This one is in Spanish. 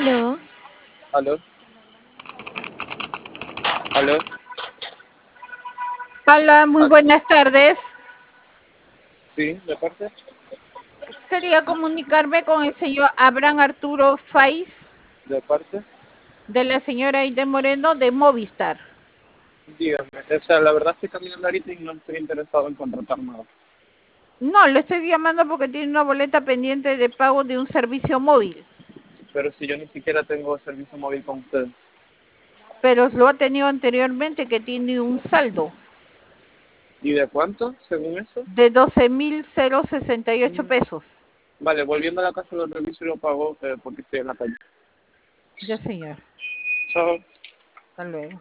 Aló, ¿Aló? ¿Aló? Hola, muy ¿Aló? buenas tardes. Sí, ¿de parte? Quería comunicarme con el señor Abraham Arturo Faiz, ¿De parte? de la señora Aide Moreno, de Movistar. Dígame. O sea, la verdad estoy caminando ahorita y no estoy interesado en contratar nada. No, le estoy llamando porque tiene una boleta pendiente de pago de un servicio móvil, Pero si yo ni siquiera tengo servicio móvil con ustedes. pero lo ha tenido anteriormente, que tiene un saldo ¿Y de cuánto, según eso? de 12.068 pesos. Vale, volviendo a la casa lo reviso y lo pago porque estoy en la calle. Ya, señor. Chao. Hasta luego.